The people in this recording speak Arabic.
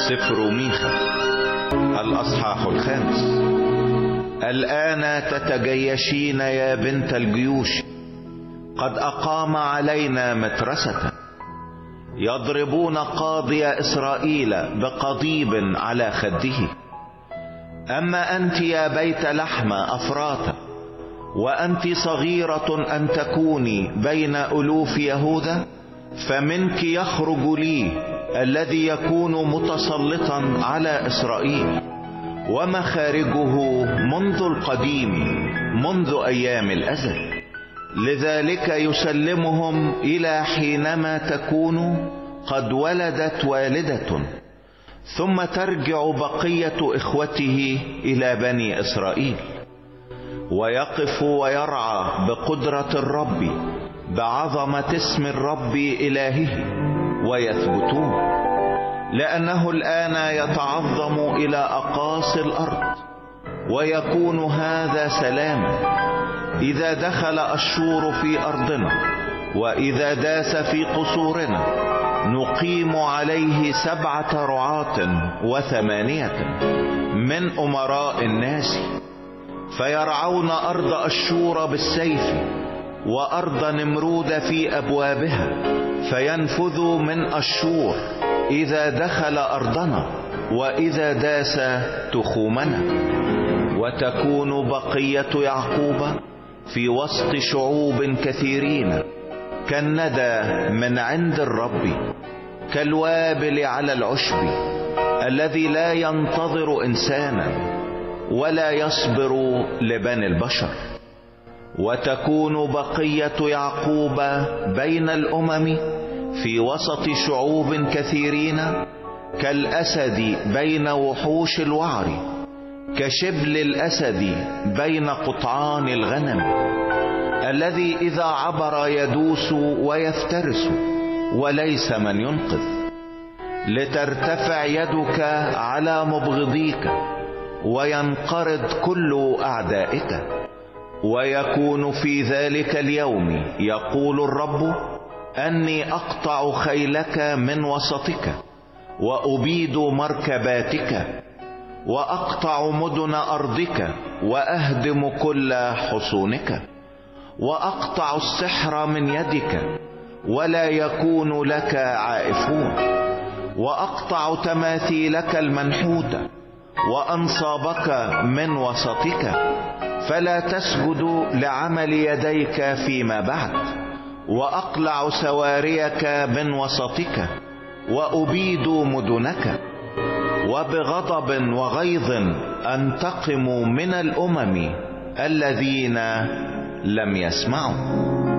سفر ميخا الأصحاح 5. الآن تتجيشين يا بنت الجيوش، قد أقام علينا مترسة. يضربون قاضي إسرائيل بقضيب على خده. أما أنت يا بيت لحم أفراتا، وأنت صغيرة أن تكوني بين ألوف يهوذا، فمنك يخرج لي الذي يكون متسلطا على إسرائيل، ومخارجه منذ القديم، منذ أيام الأزل. لذلك يسلمهم إلى حينما تكون قد ولدت والدة، ثم ترجع بقية إخوته إلى بني إسرائيل، ويقف ويرعى بقدرة الرب، بعظمة اسم الرب إلهه، ويثبتون. لأنه الآن يتعظم إلى أقاصي الأرض، ويكون هذا سلاما إذا دخل أشور في أرضنا، وإذا داس في قصورنا. نقيم عليه 7 رعاة و8 من أمراء الناس، فيرعون أرض أشور بالسيف، وأرض نمرود في أبوابها، فينفذوا من أشور إذا دخل أرضنا، وإذا داس تخومنا. وتكون بقية يعقوب في وسط شعوب كثيرين كالندى من عند الرب، كالوابل على العشب الذي لا ينتظر إنسانا، ولا يصبر لبني البشر. وتكون بقية يعقوب بين الأمم في وسط شعوب كثيرين كالأسد بين وحوش الوعر، كشبل الأسد بين قطعان الغنم، الذي إذا عبر يدوس ويفترس، وليس من ينقذ. لترتفع يدك على مبغضيك، وينقرض كل أعدائك. ويكون في ذلك اليوم، يقول الرب، أني أقطع خيلك من وسطك، وأبيد مركباتك، وأقطع مدن أرضك، وأهدم كل حصونك، وأقطع السحر من يدك، ولا يكون لك عائفون، وأقطع تماثيلك المنحوتة، وأنصابك من وسطك، فلا تسجد لعمل يديك فيما بعد. وأقلع سواريك من وسطك، وأبيد مدنك. وبغضب وغيظ أنتقم من الأمم الذين لم يسمعوا.